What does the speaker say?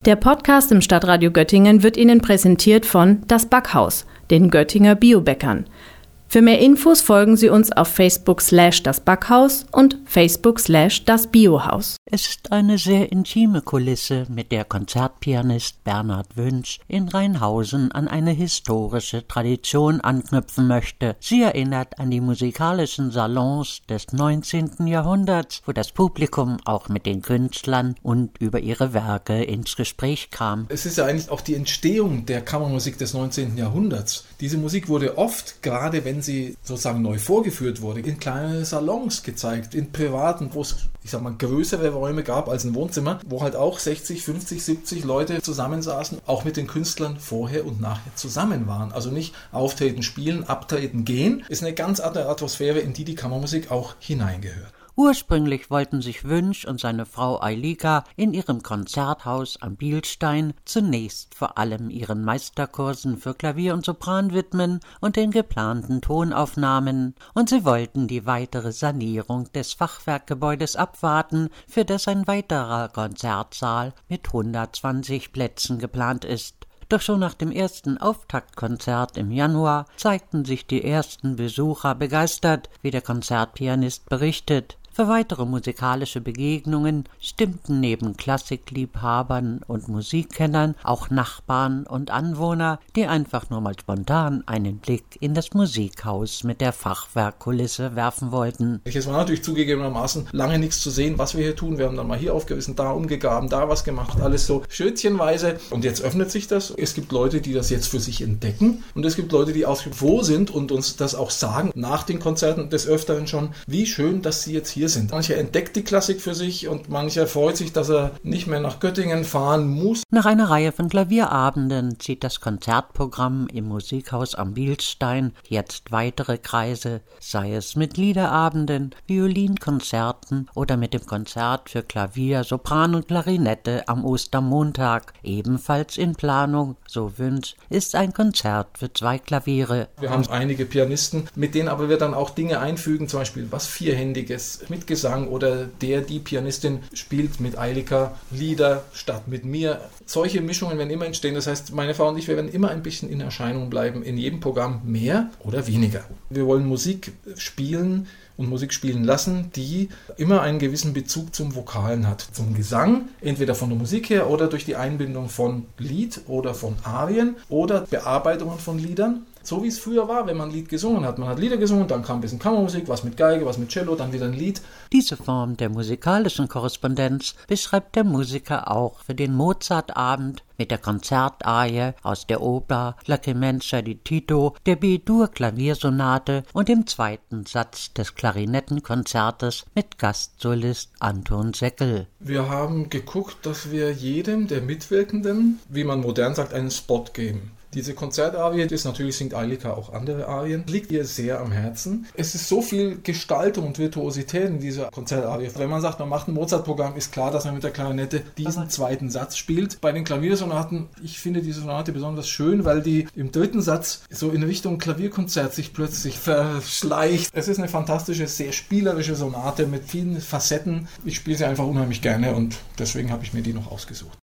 Der Podcast im Stadtradio Göttingen wird Ihnen präsentiert von Das Backhaus, den Göttinger Biobäckern. Für mehr Infos folgen Sie uns auf Facebook/Das Backhaus und Facebook/Das Biohaus. Es ist eine sehr intime Kulisse, mit der Konzertpianist Bernhard Wünsch in Rheinhausen an eine historische Tradition anknüpfen möchte. Sie erinnert an die musikalischen Salons des 19. Jahrhunderts, wo das Publikum auch mit den Künstlern und über ihre Werke ins Gespräch kam. Es ist ja eigentlich auch die Entstehung der Kammermusik des 19. Jahrhunderts. Diese Musik wurde oft, gerade wenn sie sozusagen neu vorgeführt wurde, in kleinen Salons gezeigt, in privaten, wo es, größere Räume gab als ein Wohnzimmer, wo halt auch 60, 50, 70 Leute zusammensaßen, auch mit den Künstlern vorher und nachher zusammen waren. Also nicht auftreten, spielen, abtreten, gehen. Ist eine ganz andere Atmosphäre, in die Kammermusik auch hineingehört. Ursprünglich wollten sich Wünsch und seine Frau Eilika in ihrem Konzerthaus am Bielstein zunächst vor allem ihren Meisterkursen für Klavier und Sopran widmen und den geplanten Tonaufnahmen, und sie wollten die weitere Sanierung des Fachwerkgebäudes abwarten, für das ein weiterer Konzertsaal mit 120 Plätzen geplant ist. Doch schon nach dem ersten Auftaktkonzert im Januar zeigten sich die ersten Besucher begeistert, wie der Konzertpianist berichtet. Für weitere musikalische Begegnungen stimmten neben Klassikliebhabern und Musikkennern auch Nachbarn und Anwohner, die einfach nur mal spontan einen Blick in das Musikhaus mit der Fachwerkkulisse werfen wollten. Es war natürlich zugegebenermaßen lange nichts zu sehen, was wir hier tun. Wir haben dann mal hier aufgerissen, da umgegraben, da was gemacht, alles so schötchenweise. Und jetzt öffnet sich das. Es gibt Leute, die das jetzt für sich entdecken, und es gibt Leute, die auch froh sind und uns das auch sagen, nach den Konzerten des Öfteren schon, wie schön, dass sie jetzt hier sind. Mancher entdeckt die Klassik für sich und mancher freut sich, dass er nicht mehr nach Göttingen fahren muss. Nach einer Reihe von Klavierabenden zieht das Konzertprogramm im Musikhaus am Bielstein jetzt weitere Kreise, sei es mit Liederabenden, Violinkonzerten oder mit dem Konzert für Klavier, Sopran und Klarinette am Ostermontag. Ebenfalls in Planung, so Wünsch, ist ein Konzert für 2 Klaviere. Wir haben einige Pianisten, mit denen aber wir dann auch Dinge einfügen, zum Beispiel was Vierhändiges mit Gesang, oder die Pianistin spielt mit Eilika Lieder statt mit mir. Solche Mischungen werden immer entstehen. Das heißt, meine Frau und ich, wir werden immer ein bisschen in Erscheinung bleiben, in jedem Programm mehr oder weniger. Wir wollen Musik spielen und Musik spielen lassen, die immer einen gewissen Bezug zum Vokalen hat. Zum Gesang, entweder von der Musik her oder durch die Einbindung von Lied oder von Arien oder Bearbeitungen von Liedern. So wie es früher war, wenn man ein Lied gesungen hat. Man hat Lieder gesungen, dann kam ein bisschen Kammermusik, was mit Geige, was mit Cello, dann wieder ein Lied. Diese Form der musikalischen Korrespondenz beschreibt der Musiker auch für den Mozartabend mit der Konzertarie aus der Oper La Clemencia di Tito, der B-Dur-Klaviersonate und dem zweiten Satz des Klarinettenkonzertes mit Gastsolist Anton Seckel. Wir haben geguckt, dass wir jedem der Mitwirkenden, wie man modern sagt, einen Spot geben. Diese Konzertarie ist, natürlich singt Eilika auch andere Arien, liegt ihr sehr am Herzen. Es ist so viel Gestaltung und Virtuosität in dieser Konzertarie. Wenn man sagt, man macht ein Mozart-Programm, ist klar, dass man mit der Klarinette diesen zweiten Satz spielt. Bei den Klaviersonaten, ich finde diese Sonate besonders schön, weil die im dritten Satz so in Richtung Klavierkonzert sich plötzlich verschleicht. Es ist eine fantastische, sehr spielerische Sonate mit vielen Facetten. Ich spiele sie einfach unheimlich gerne und deswegen habe ich mir die noch ausgesucht.